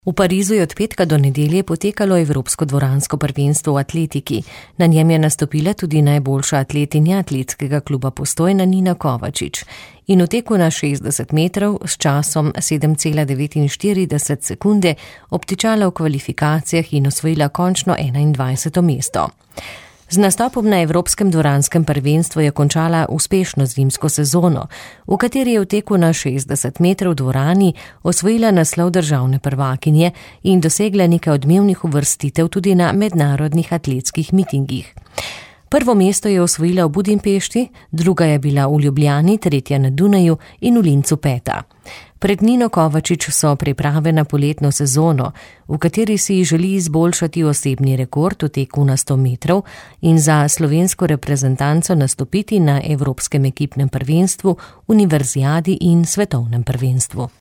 V Parizu je od petka do nedelje potekalo Evropsko dvoransko prvenstvo v atletiki. Na njem je nastopila tudi najboljša atletinja atletskega kluba Postojna Nina Kovačič. In v teku na 60 metrov s časom 7,49 sekunde obtičala v kvalifikacijah in osvojila končno 21. mesto. Z nastopom na Evropskem dvoranskem prvenstvu je končala uspešno zimsko sezono, v kateri je v teku na 60 metrov v dvorani osvojila naslov državne prvakinje in dosegla nekaj odmevnih uvrstitev tudi na mednarodnih atletskih mitingih. Prvo mesto je osvojila v Budimpešti, druga je bila v Ljubljani, tretja na Dunaju in v Lincu peta. Pred Nino Kovačič so priprave na poletno sezono, v kateri si želi izboljšati osebni rekord v teku na 100 metrov in za slovensko reprezentanco nastopiti na Evropskem ekipnem prvenstvu, univerzijadi in svetovnem prvenstvu.